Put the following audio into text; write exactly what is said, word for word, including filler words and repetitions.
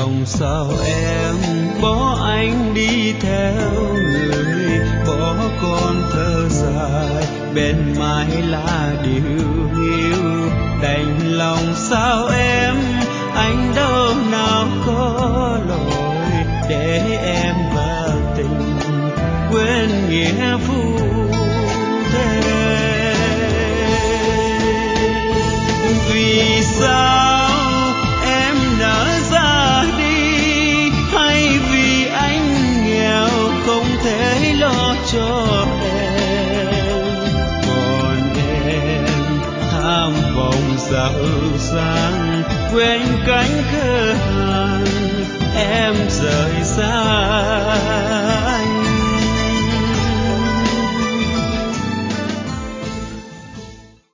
lòng sao em bỏ anh đi theo người, bỏ con thơ dài bên mái lá điều hiu. Đành lòng sao em, anh đâu nào có lỗi để em vào tình quên nghĩa phu thề. Vì sao em nỡ ra đi, hay vì anh nghèo không thể lo cho em, còn em tham vọng giàu sang quên cánh cửa hàng em rời xa.